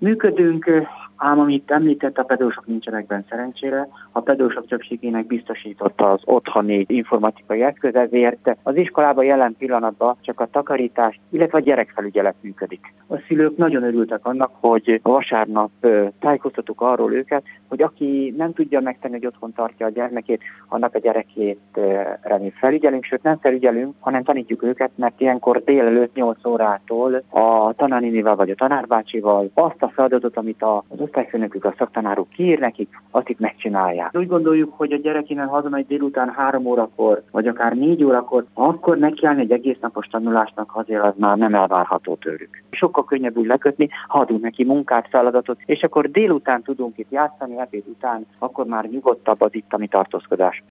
Működünk, ám amit említett, a pedagógusok nincsenek benne szerencsére. A pedagógusok többségének biztosította az otthoni informatikai eszköz, ezért az iskolában jelen pillanatban csak a takarítás, illetve a gyerekfelügyelet működik. A szülők nagyon örültek annak, hogy vasárnap tájékoztattuk arról őket, hogy aki nem tudja megtenni, hogy otthon tartja a gyermekét, annak a gyerekét remény felügyelünk, sőt nem felügyelünk, hanem tanítjuk őket, mert ilyenkor délelőtt 8 órától a tanárnénivel vagy a tanárbácsival azt a feladatot, amit az osztályfőnökük, a szaktanárok kiír nekik, azt itt megcsinálják. Úgy gondoljuk, hogy a gyerek innen hazamegy délután 3 órakor, vagy akár 4 órakor, akkor nekiállni egy egész napos tanulásnak, azért az már nem elvárható tőlük. Sokkal könnyebb úgy lekötni, ha adunk neki munkát, feladatot, és akkor délután tudunk itt játszani, ebéd után, akkor már nyugodtabb az itteni tartózkodás.